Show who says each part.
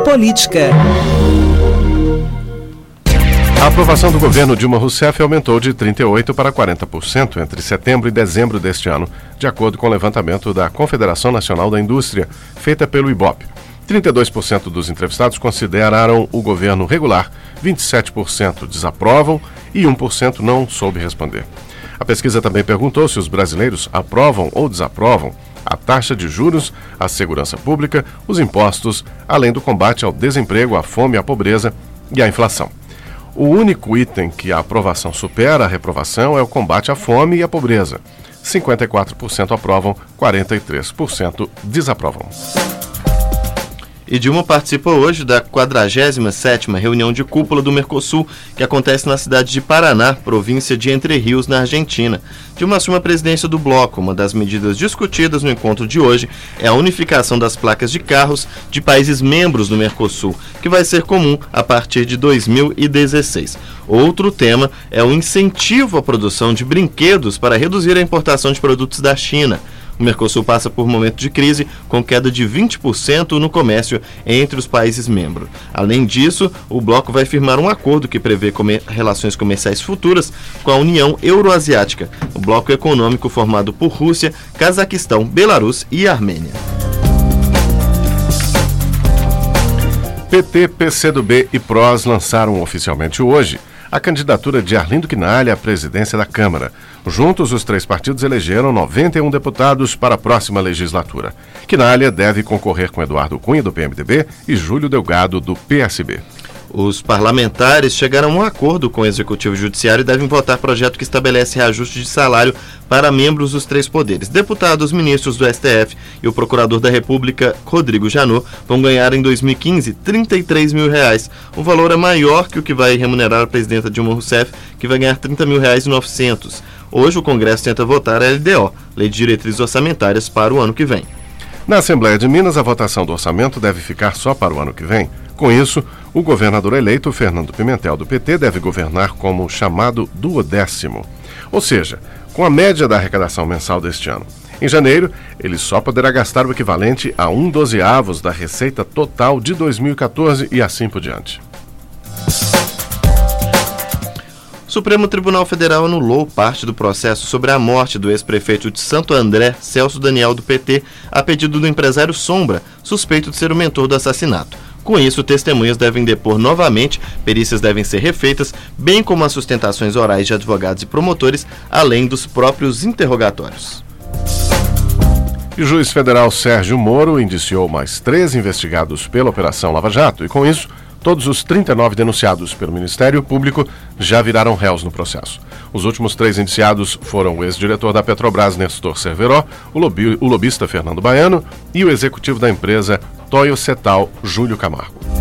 Speaker 1: política.
Speaker 2: A aprovação do governo Dilma Rousseff aumentou de 38% para 40% entre setembro e dezembro deste ano, de acordo com o levantamento da Confederação Nacional da Indústria, feita pelo IBOP. 32% dos entrevistados consideraram o governo regular, 27% desaprovam e 1% não soube responder. A pesquisa também perguntou se os brasileiros aprovam ou desaprovam a taxa de juros, a segurança pública, os impostos, além do combate ao desemprego, à fome, à pobreza e à inflação. O único item que a aprovação supera a reprovação é o combate à fome e à pobreza. 54% aprovam, 43% desaprovam.
Speaker 3: E Dilma participa hoje da 47ª reunião de cúpula do Mercosul, que acontece na cidade de Paraná, província de Entre Rios, na Argentina. Dilma assume a presidência do bloco. Uma das medidas discutidas no encontro de hoje é a unificação das placas de carros de países membros do Mercosul, que vai ser comum a partir de 2016. Outro tema é o incentivo à produção de brinquedos para reduzir a importação de produtos da China. O Mercosul passa por um momento de crise, com queda de 20% no comércio entre os países membros. Além disso, o bloco vai firmar um acordo que prevê relações comerciais futuras com a União Euroasiática, o bloco econômico formado por Rússia, Cazaquistão, Belarus e Armênia.
Speaker 2: PT, PCdoB e PROS lançaram oficialmente hoje a candidatura de Arlindo Quinalha à presidência da Câmara. Juntos, os três partidos elegeram 91 deputados para a próxima legislatura. Quinalha deve concorrer com Eduardo Cunha, do PMDB, e Júlio Delgado, do PSB.
Speaker 3: Os parlamentares chegaram a um acordo com o Executivo Judiciário e devem votar projeto que estabelece reajuste de salário para membros dos três poderes. Deputados, ministros do STF e o Procurador da República, Rodrigo Janot, vão ganhar em 2015 R$33 mil. O valor é maior que o que vai remunerar a presidenta Dilma Rousseff, que vai ganhar R$30.900. Hoje o Congresso tenta votar a LDO, Lei de Diretrizes Orçamentárias, para o ano que vem.
Speaker 2: Na Assembleia de Minas, a votação do orçamento deve ficar só para o ano que vem. Com isso, o governador eleito, Fernando Pimentel, do PT, deve governar como chamado duodécimo, ou seja, com a média da arrecadação mensal deste ano. Em janeiro, ele só poderá gastar o equivalente a 1/12 da receita total de 2014 e assim por diante.
Speaker 3: O Supremo Tribunal Federal anulou parte do processo sobre a morte do ex-prefeito de Santo André, Celso Daniel, do PT, a pedido do empresário Sombra, suspeito de ser o mentor do assassinato. Com isso, testemunhas devem depor novamente, perícias devem ser refeitas, bem como as sustentações orais de advogados e promotores, além dos próprios interrogatórios.
Speaker 2: E o juiz federal Sérgio Moro indiciou mais 3 investigados pela Operação Lava Jato e, com isso, todos os 39 denunciados pelo Ministério Público já viraram réus no processo. Os últimos 3 indiciados foram o ex-diretor da Petrobras, Nestor Cerveró, o lobista Fernando Baiano e o executivo da empresa Toyo Setal, Júlio Camargo.